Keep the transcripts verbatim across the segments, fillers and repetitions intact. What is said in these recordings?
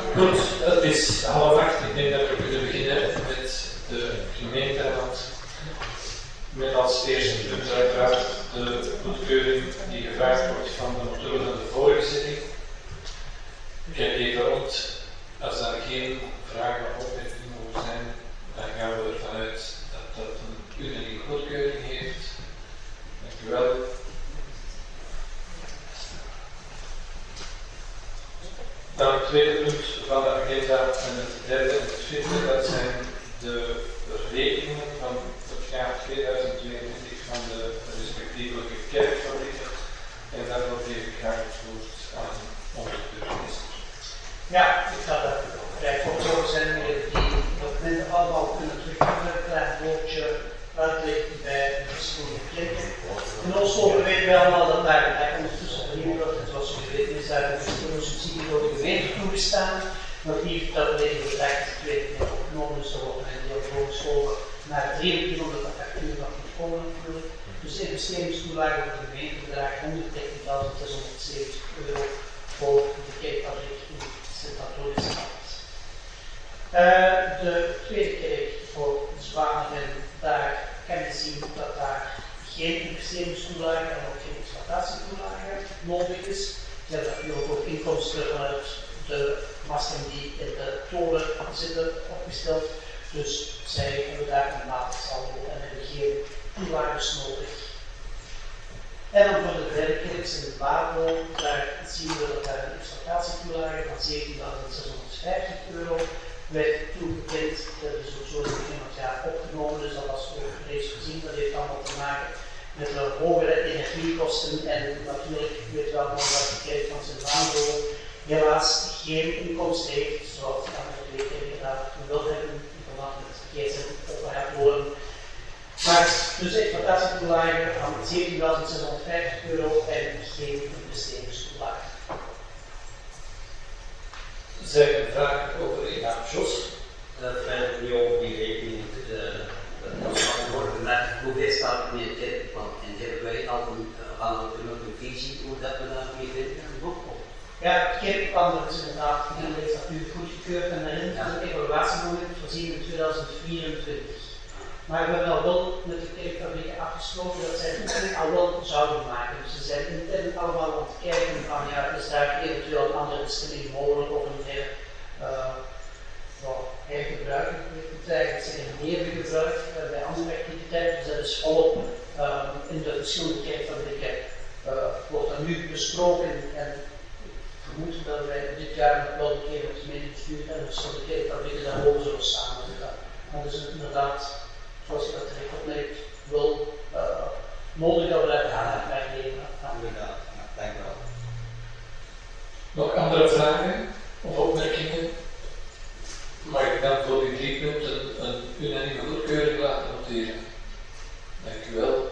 Goed, het is half acht. Ik denk dat we kunnen beginnen met de gemeenteraad. Met als eerste punt uiteraard de goedkeuring die gevraagd wordt van de notulen van de vorige zitting. Ik kijk even rond. Als daar geen vragen of opmerkingen over zijn, dan gaan we ervan uit dat dat een unanieme goedkeuring heeft. Dank u wel. Dan het tweede punt van de agenda en het derde en het vierde, dat zijn de rekeningen van het jaar tweeduizend tweeëntwintig van de respectievelijke kerkfabrieken. En daarvoor geef ik graag het woord aan onze burgemeester. Ja, ik ga daar vrij kort over zijn, die documenten allemaal kunnen terugvinden. Een klein woordje uitleggen bij de verschillende kerken. In ons over weten wij allemaal dat daar een ondertussen vernieuwd wordt. En zoals u weet is daar een verschillende subsidie door de gemeente toegestaan. Maar die heeft dat lege bedrag gekregen en opgenomen. Dus er wordt een deel voorgeschoven naar driehonderd van de factuur van het komen natuurlijk. Dus de investeringstoelage voor de gemeente bedraagt honderddertigduizend zeshonderdzeventig euro voor de kerkfabriek in Sint-Antonius-Stad. Uh, de tweede kerk voor Zwanen, daar kan je zien dat daar geen investeringstoelage en ook geen exploitatietoelage nodig is. Ze hebben natuurlijk ook inkomsten vanuit de masten die in de toren zitten opgesteld. Dus zij hebben daar een matig saldo en hebben geen toelages nodig. En dan voor de derde kerk in de Babel, daar zien we dat daar een exploitatietoelage van zeventienduizend zeshonderdvijftig euro werd toegekend. Dat is ook zo in het jaar opgenomen, dus dat was ook reeds gezien. Dat heeft allemaal te maken met de hogere energiekosten en natuurlijk weet wel nog dat de kerk van Sint-Babel helaas geen inkomsten heeft, zoals de andere twee kerken daar wil hebben in verband met Kees en Opperhardhoorn. Maar dus exploitatietoelage van zeventienduizend zeshonderdvijftig euro en geen investeringstoelage. Zijn er vragen over in ja, Jos? Dat feit niet over die rekening dat wordt gemerkt hoeveel staat er in de kerkplan en hebben wij al een, uh, een visie hoe dat we daar mee vinden en opkomen. Ja, het kerkplan dat is inderdaad in de statuut goedgekeurd en daarin is een evaluatiemoment voorzien in tweeduizend vierentwintig. Maar we hebben al wel met de kerkfabrieken afgesproken dat zij het al wel zouden maken. Dus ze zijn intern allemaal aan het kijken van ja, is daar eventueel een andere bestemming mogelijk of een meer uh, well, hergebruik. Ik moet eigenlijk zeggen neergebruik uh, bij andere activiteiten. Dus dat is volop uh, in de verschillende kerkfabrieken uh, wordt dat nu besproken en ik vermoed dat wij dit jaar nog wel een keer met het gemeentebestuur en de verschillende kerkfabrieken daarover zullen samenzetten. Maar dus inderdaad, zoals je dat terecht opmerkt, wel uh, nodig dat we daar aandacht bij geven. Inderdaad, ja, dank u wel. Nog andere vragen of opmerkingen? Mag ik dan voor die drie punten een unanieme goedkeuring laten noteren? Dank u wel.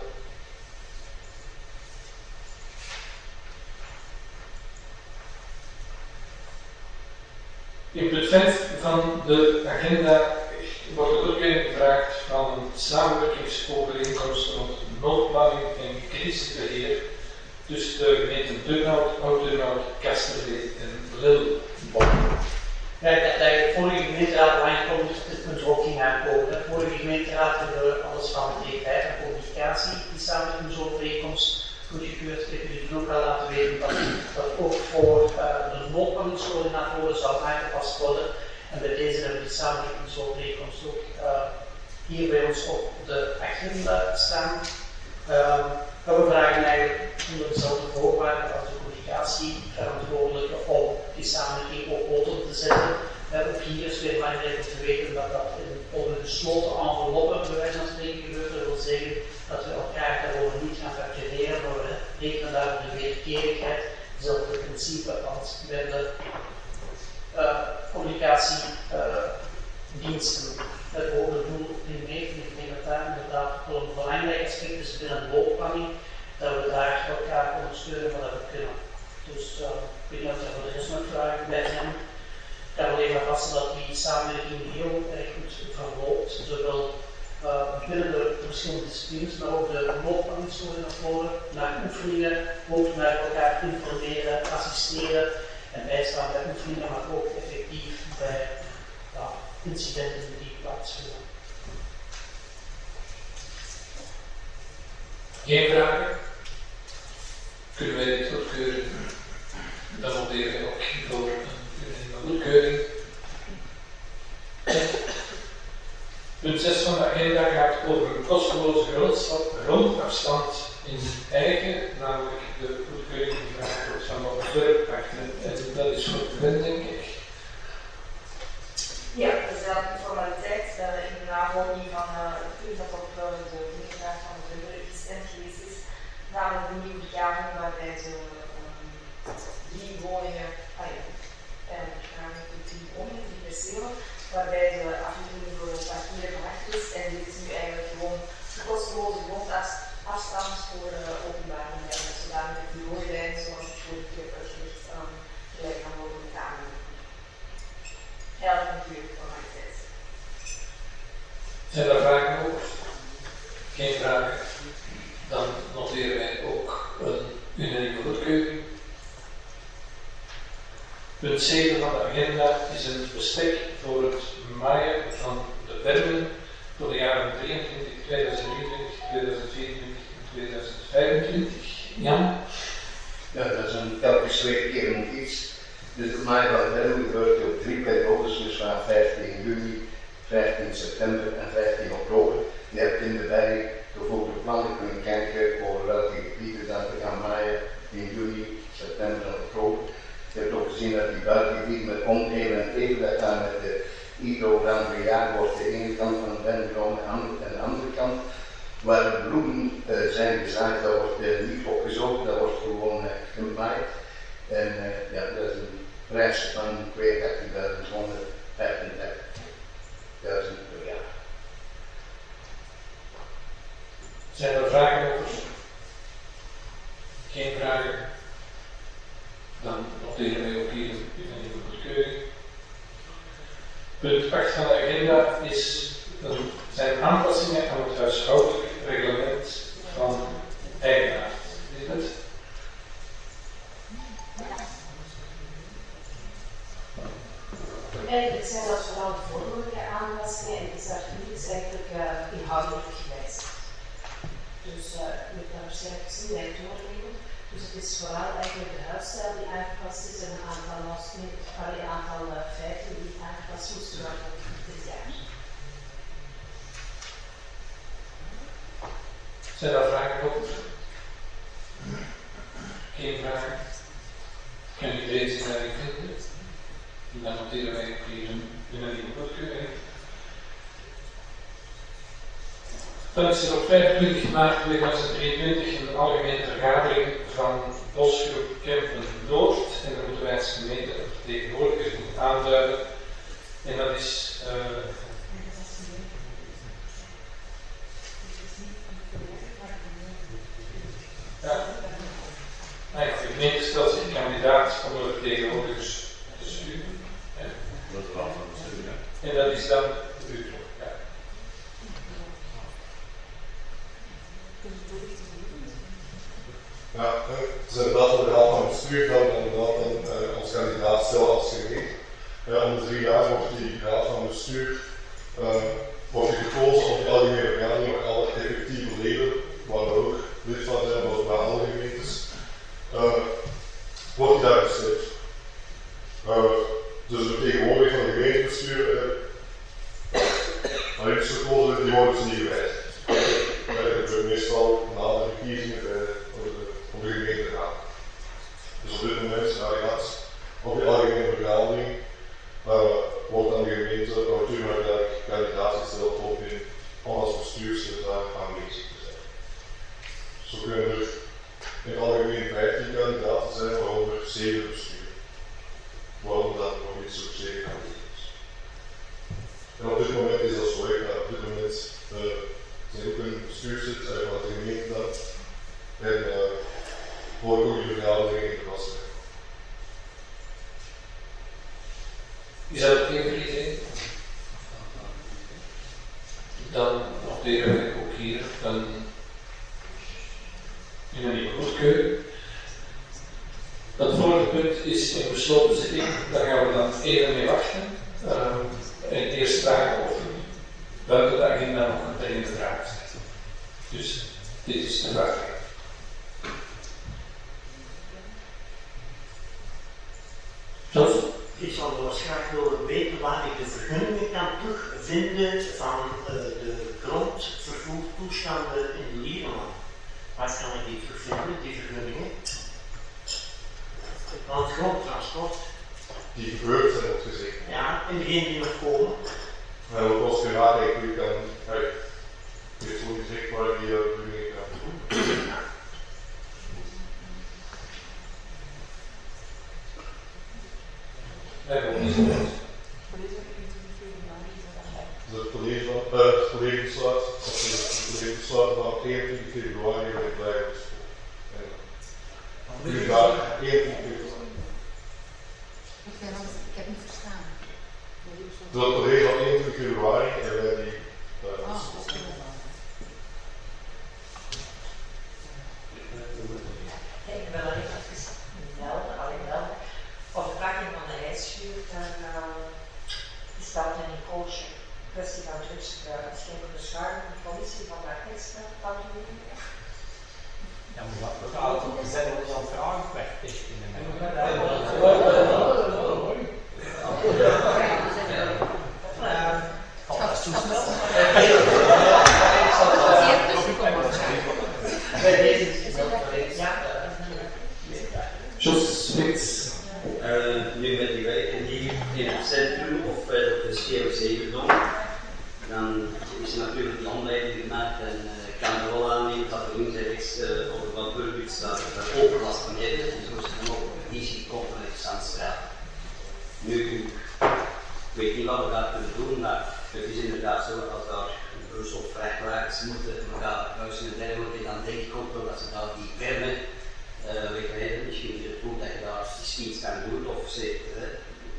In punt vijf van de agenda wordt de goedkeuring gevraagd van een samenwerkingsovereenkomst rond noodplanning en crisisbeheer tussen de gemeenten Turnhout, Oud-Turnhout, Kasterlee en Lilboom. Ja, ik had eigenlijk vorige gemeenteraad aangekondigd dat dit punt ook ging aankomen. De vorige gemeenteraad hebben we alles van D vijf en communicatie, die samenwerkingsovereenkomst goedgekeurd. Ik heb jullie ook al laten weten dat dat ook voor uh, de noodplanningscoördinatoren zou aangepast worden. En bij deze hebben we die samenwerkingsovereenkomst ook uh, hier bij ons op de agenda staan. Uh, we vragen eigenlijk onder dezelfde voorwaarden als de communicatieverantwoordelijke om die samenwerking op poten te zetten. Uh, ook hier is weer belangrijk om te weten dat dat in, op een gesloten enveloppe bij wijze van spreken gebeurt. Dat wil zeggen dat we elkaar daarover niet gaan factureren, maar we rekenen daar op de wederkerigheid. Hetzelfde principe als bij de Uh, communicatiediensten uh, het hoge doel in mee. Ik denk dat daar inderdaad wel een belangrijk aspect is binnen de looplanning, dat we daar elkaar ondersteunen wat we kunnen. Dus uh, ik weet niet of er voor de rest nog vragen bij zijn. Ik kan alleen maar vasten dat die samenwerking heel erg goed verloopt, zowel uh, binnen de verschillende disciplines, maar ook de looplanningscoördinatoren naar oefeningen, ook naar elkaar informeren, assisteren en bijstaan bij oefeningen, maar ook effectief incidenten die plaatsvinden. Geen vragen? Kunnen wij dit goedkeuren? Dan noteren wij ook voor een goedkeuring. Punt zes van de agenda gaat over een kosteloze grondafstand in eigen, namelijk de goedkeuring die gevraagd wordt van de ontwerpakten. En dat is goed gewend, denk ik. Ja, dat is een formaliteit uh, in de navolging van uh, het punt dat op uh, de voordracht van de burger gestemd geweest is, namelijk de nieuwe bekaming waarbij ze um, drie woningen, ah ja, eigenlijk drie woningen, drie percelen, waarbij de afdeling voor het parkeren verwacht is. En dit is nu eigenlijk gewoon de kosteloze grondafstand voor uh, openbare lijnen, zodanig dat die rode lijn, zoals het vorige keer uitgelegd, um, gelijk kan worden bekamen. Eigenlijk natuurlijk formaliteit. Zijn er vragen over? Geen vragen? Dan noteren wij ook een unanieme goedkeuring. Punt zeven van de agenda is een bestek voor het maaien van de bermen voor de jaren drieëntwintig, tweeduizend drieëntwintig, tweeduizend vierentwintig en tweeduizend vijfentwintig. Jan? Ja, dat is een telkens twee keer nog iets. Dus het maaien van de bermen gebeurt op drie periodes, dus van vijftien juni, vijftien september en vijftien oktober. Je hebt in de berg bijvoorbeeld de plannen kunnen kijken over welke gebieden dat we gaan maaien in juni, september en oktober. Je hebt ook gezien dat die buitengebieden met oneven en even, dat daar met de hydrogram bejaagd wordt, de ene kant van de berm genomen en de andere kant. Waar de bloemen uh, zijn gezaaid, dat wordt uh, niet opgezogen, dat wordt gewoon uh, gemaaid. En uh, ja, dat is een prijs van tweeëntachtigduizend honderdvijfendertig per jaar. Zijn er vragen over? Geen vragen? Dan noteren wij ook hier een unanieme goedkeuring. Punt acht van de agenda is, een, zijn aanpassingen aan het huishoudelijk reglement van eigenaar. Is het? Eigenlijk zijn dat vooral vormelijke aanpassingen en is daar niets eigenlijk uh, inhoudelijk gewijzigd. Dus uh, je moet daar waarschijnlijk snelheid doornemen. Dus het is vooral eigenlijk de huisstijl die aangepast is en een aantal lastpunten, een aantal uh, feiten die aangepast moesten worden dit jaar. Zijn er vragen over? Geen vragen? Kan iedereen zich daarin vinden? Dan noteren wij ook hier een unanieme goedkeuring. Dan is er op vijfentwintig maart tweeduizend drieëntwintig een algemene vergadering van Bosgroep Kempen Noord en de Rotterdamse gemeente een vertegenwoordiger moet aanduiden. En dat is uh, ja, eigenlijk de gemeente stelt zich kandidaat om de vertegenwoordigers te sturen. Ja. Dat is wel van de stuur, hè? En dat is dan u. Ja. Ja, het is inderdaad een raad van bestuur dat inderdaad een, uh, als kandidaat stellen als gemeente. Uh, om de drie jaar wordt die raad van bestuur uh, wordt gekozen op die algemene vergadering waar alle effectieve leden, waar ook lid van zijn, zoals bij alle gemeentes, uh, wordt daar gestemd. Uh, dus de vertegenwoordiger van het gemeentebestuur, uh, is gekozen, die worden dus niet gewijzigd. Uh, dat gebeurt meestal na de verkiezingen uh, op de gemeenteraad. Dus op dit moment gaat op de algemene vergadering uh, wordt aan de gemeente natuurlijk kandidaat gesteld om, in, om als bestuurslid daar aanwezig te zijn. Zo kunnen er in het algemeen vijftien kandidaten zijn, waaronder zeven besturen. Waarom dat nog niet zo zeker aanwezig is. En op dit moment is dat zo, ja, op dit moment uh, zijn ook een bestuurslid uh, van de gemeente dat en uh, voor ook die vergadering in de kast. Is dat oké voor iedereen? Dan noteren we ook hier een unanieme goedkeuring. Het volgende punt is in besloten zitting, daar gaan we dan even mee wachten. Uh, en hier sprake over buiten de agenda nog meteen de vraag zetten. Dus dit is de vraag. Zo. Ik zou wel eens graag willen weten waar ik de vergunningen kan terugvinden van uh, de grondvervoertoestanden in Lierenland. Waar kan ik die terugvinden, die vergunningen? Van het grondtransport. Die gebeurd zijn op gezegd. Ja, en degene die nog komen. En wat was geraakt, ik kan, hey, je hebt zo gezegd waar ik die uh, vergunningen kan doen. Nee, dat is niet. Het college van, uh, het college besluit, of het college besluit van eenentwintig februari bij het blijven school. En nu daar eenentwintig februari. Ik heb niet verstaan. Dus het college van eenentwintig februari en wij die blijven Oh, school. Ik wil alleen even melden, alleen melden. Voor de pakking van de ijsschuur, daar uh, is dat een koosje. Kwestie van drugsgebruik. Het is geen beschadiging van de politie van de extra patrouille. Ja, maar wat we gaan we zijn nog niet aan vragen kwijt. Dat is zo snel. Bij deze is het ja. Jos Smits. Uh, nu met die wijken hier in het centrum of uh, op de C O C-bedom, dan is er natuurlijk die omleiding gemaakt en uh, ik kan er wel aannemen dat er links en rechts uh, op het Van Burgwijk staat dat er overlast van heeft en zo is het dan ook op de D C komt van de Zandstraat. Nu, ik weet niet wat we daar kunnen doen, maar het is inderdaad zo dat als daar een bus of vrachtwagens moeten elkaar kruisen en dergelijke, dan denk ik ook wel dat ze daar die vermen Uh, wegrijden, misschien is het goed dat je daar iets kan doen, of zeker,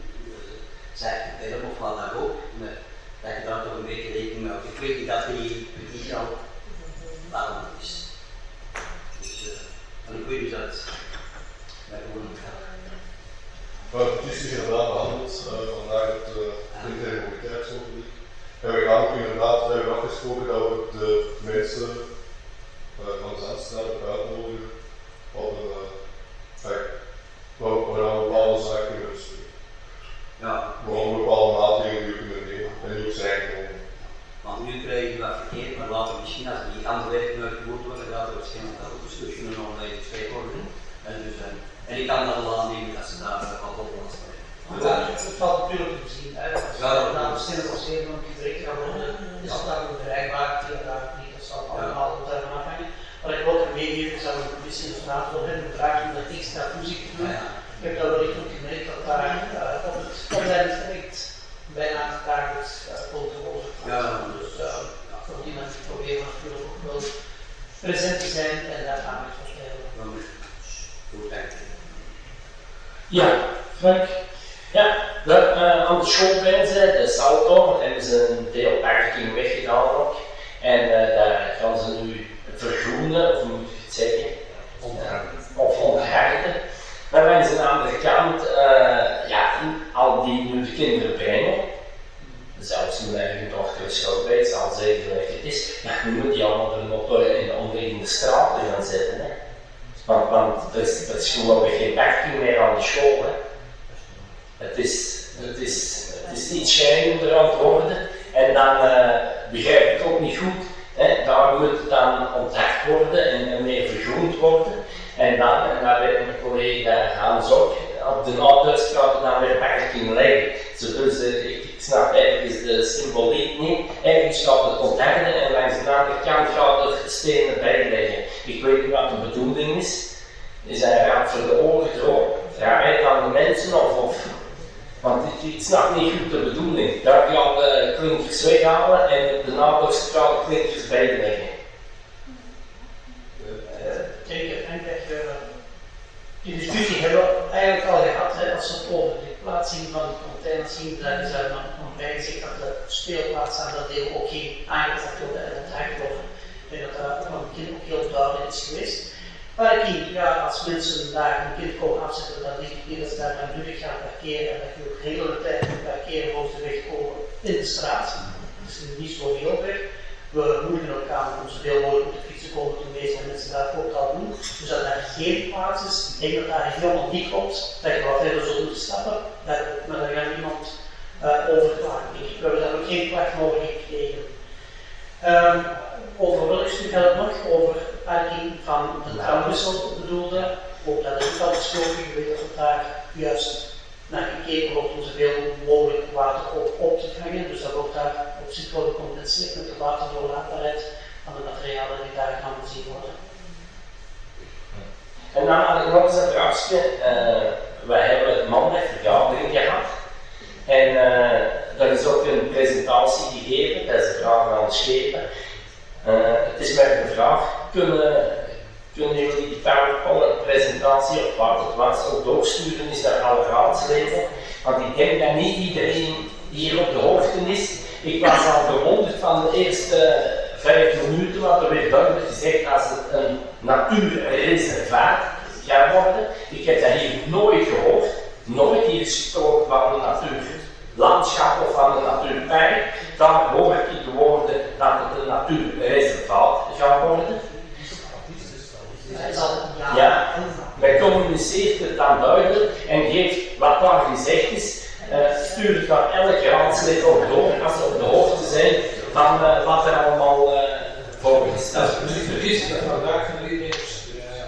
zeg het verder of wat dan ook, maar dat je daar toch een beetje rekening mee houdt. Ik weet niet dat die, die al warm is. Dus, uh, en ik weet niet dat het bij gewoon gaat. Maar het is inderdaad behandeld uh, vandaag het uh, interne mobiliteitsoverleg. En we gaan ook inderdaad, we hebben afgesproken dat we de mensen uh, van de Zandstraat ook uitnodigen. Op een, uh, waar we aan bepaalde zaken kunnen besturen. Ja. Waarom bepaalde maatregelen die we kunnen nemen en die ook zijn genomen. Want nu krijg je wat verkeerd, maar later misschien als die andere werken uitgevoerd worden, gaat er waarschijnlijk ook een stukje een online gesprek worden. En, dus, uh, en ik kan dat wel aannemen dat ze daar uh, wat op lasten hebben. Het valt natuurlijk te zien uit. Als we naar de sneller of zeven nog direct gaan worden, is het dan ook bereikbaar, inderdaad niet. Dat zal allemaal op daarvan afhangen. Maar ik wil er meegeven, zou ik een beetje vanuit voor hen vragen om dat extra toezicht te doen. Ik heb dat wel echt ook gemerkt dat daar uh, op het opleidingstraject bijna dagelijks foto's worden. Ja, dus uh, voor die mensen proberen natuurlijk ook wel present te zijn en daar gaan we het vertellen. Goed, dank je. Ja, Frank. Ja, we, uh, aan de schoolplein zijn, de Salto, hebben ze een deel parking weggedaan ook. En uh, daar gaan ze nu vergroenen, of moet je het zeggen, uh, of ontharden. Maar langs de andere kant, uh, ja, al die nu de kinderen brengen, zelfs nu eigen dochter schuld weet, zal zeggen dat het is, ja, nu moet die allemaal er nog in de omliggende straten gaan zetten. Hè. Want, want er is, er is gewoon geen parking meer aan de school. Hè. Het is, het is, het is niet schrijnender aan het worden. En dan uh, begrijp ik ook niet goed. Hè, daar moet het dan onthard worden en, en meer vergroend worden. En dan, en daar weet mijn collega Hans ook, op de Noordweststraat dan weer parking leggen. Dus uh, ik, ik snap ergens de symboliek niet. Ergens gaat het ontharden en langs de andere kant gaat het stenen bijleggen. Ik weet niet wat de bedoeling is. Is hij raad voor de ogen droog? Vraag het aan de mensen of... of want ik, ik snap niet goed de bedoeling. Daar gaan de klinkers weghalen en de Noordweststraat de klinkers bijleggen. Kijk, uiteindelijk uh, die discussie hebben we eigenlijk al gehad, hè, als het over de plaatsing van de containers ging, daar is er nog bij gezegd dat de speelplaats aan dat deel ook geen aangezet worden en onthard worden. Ik denk dat dat van het kind ook heel duidelijk is geweest. Parking, ja, als mensen daar een kind komen afzetten, dan denk ik niet dat ze daar maar nuttig gaan parkeren en dat je ook de hele tijd moet parkeren voor ze wegkomen. in de straat. Het is niet zo heel ver. We moedigen elkaar om zoveel mogelijk op de fietsen komen toen deze mensen dat ook al doen. Dus dat er geen plaats is, ik denk dat daar helemaal niet komt, dat je wat verder zult moeten stappen, dat, maar daar gaat niemand uh, over klagen. We hebben daar ook geen klacht over gekregen. Um, over welk stuk gaat het nog? Over parking van de tramwissel bedoelde. Ik hoop dat het niet al besproken, je weet dat het daar juist naar gekeken wordt om zoveel mogelijk water op, op te vangen. Dus dat wordt daar op zich wel gecompenseerd met de waterdoorlaatbaarheid van de materialen die daar gaan voorzien worden. En dan had ik nog eens een vraagje. Uh, wij hebben een maandag vergadering gehad. En uh, daar is ook een presentatie gegeven, dat is de vraag aan de schepen. Uh, het is mij de vraag, kunnen, kunnen jullie die PowerPoint-presentatie of wat het was ook doorsturen, is naar alle raadsleden? Want ik denk dat niet iedereen hier op de hoogte is. Ik was al verwonderd van de eerste vijf minuten, want er werd duidelijk gezegd als het een natuurreservaat gaat worden. Ik heb dat hier nooit gehoord, nooit hier gesproken van de natuurlandschap of van de natuurpark. Dan hoor ik de woorden dat het een natuurreservaat gaat worden. Ja, men communiceert het dan duidelijk en geeft wat daar gezegd is. Uh, stuur het naar elke raadslid ook door als ze op de hoogte zijn van uh, wat er allemaal uh, voorgesteld is. Als je niet vergist dat vandaag van iedereen gestuurd is.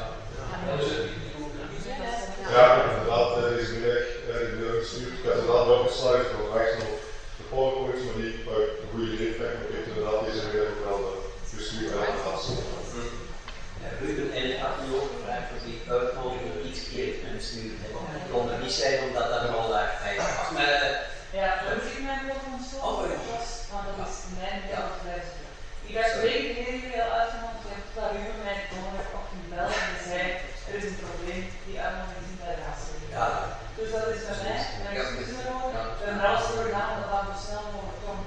Ja, inderdaad, uh, is middag uh, gestuurd. Ik heb inderdaad wel geslaagd voor wachten op de PowerPoint, maar die uit een goede leeftijd. Maar ik heb inderdaad deze middag ook wel uh, gestuurd aan de gast. Ruben en ik had u ook gevraagd of die uitnodiging iets keer kunnen sturen. Ik kon er niet zijn omdat dat er al daar bij was. Maar, ja, dat is mijn woord van zo. Oh, ja. Want dat is mijn woord. Ik heb weken heel veel uitgenodigd. Ik heb daar nu mijn donderdagochtend bel en die zei: er is een probleem, die uitnodiging is niet bij de raadsleden. Ja. Dus dat is bij mij, mijn excuus erover. Een raadsleden gedaan, dat gaan we snel mogelijk komen.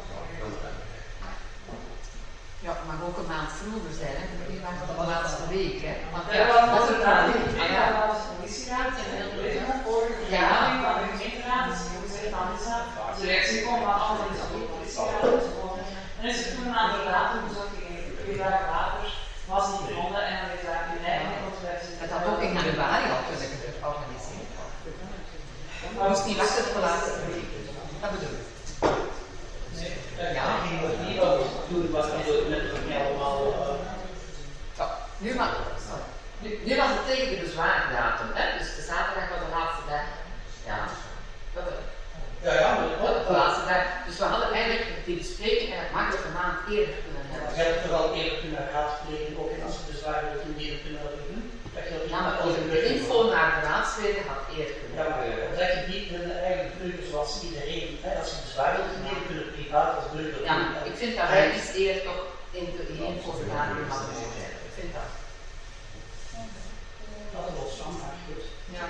Ja, het mag ook een maand vroeger zijn, hè? Je mag de laatste week, hè? Want Ja, want dat als is er een dan probleem. niet meer aan als politieraad en heel veel van vorige vergadering van de gemeenteraad is gezegd van is dat als de reactie komt van andere is ook politieraad enzovoort. En is er toen een aantal datum gezocht, ik denk twee dagen later was niet gevonden en dan is daar in mei en Dat had ook in januari al kunnen georganiseerd. Je moest niet wachten tot de laatste week. Dat bedoel ik. Ja, niet wat toen was het net allemaal. Ja, nu, maar, sorry. Nu, nu was het tegen de bezwaardatum, hè? Dus de zaterdag was de laatste dag. Ja, dat was Ja, ja, maar dat de laatste dag. Dus we hadden eigenlijk die bespreking en het makkelijk een maand eerder kunnen hebben. Je hebt het er al eerder kunnen raadplegen, ook en als ze bezwaar willen toedienen kunnen dat doen. Dat je dat Ja, maar de info naar de raadsleden had eerder kunnen. Ja, maar dat je niet in de eigen burger zoals iedereen, hè, als je bezwaar wilt toedienen, kunnen privaat als burger. Ja, ik vind dat wij iets eerder toch in de info-vergadering hadden moeten hebben. Ik vind dat. Dat is wel standaard goed. Ja.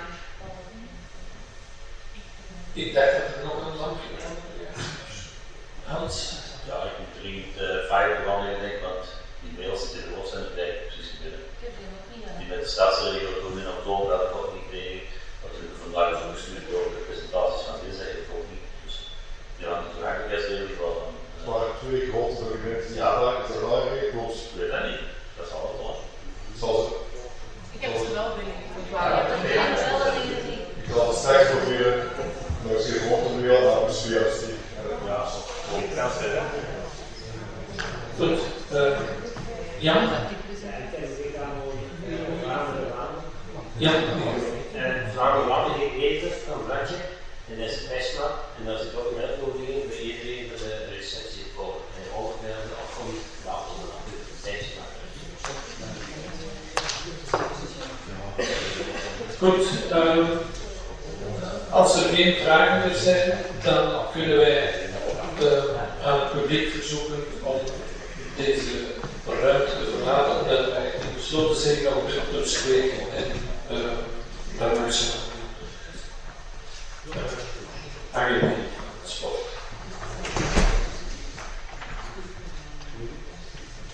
Ik dacht dat er nog een lampje was. Hans? Ja, ik moet dringend uh, veilig wanneer ik denk, want die mails zitten in de hoofd en de tijd precies gebeurd. Die met de stadsregio toen in oktober had ik ook niet gekregen. Natuurlijk vandaag is ook gestuurd door de presentaties van dinsdag heb ik ook niet. Dus die hangt het toegankelijkheidsregel wel van. Het waren twee grote documenten die Ja. vandaag is er wel mee, klopt. Ik weet dat niet. Dat zal wel wel. Zal ze. Ik heb ze wel binnen. Ik wou Ja, dat dat een weet ik. beetje. Ik zal het straks nog weer, maar ik zie gewoon nu al naar de sfeer als die. Ja, geen transfer hè. Goed. Uh, Jan? Ja. En vragen laten gegeten van Bradje en dat is Tesla en daar zit ook een uitnodiging voor iedereen voor de receptie voor en ook de afkomst van de Tesla. Goed. Uh, als er geen vragen meer zijn, dan kunnen wij uh, aan het publiek verzoeken om deze ruimte te verlaten, omdat wij in besloten zin gaan bespreken en uh, daar mensen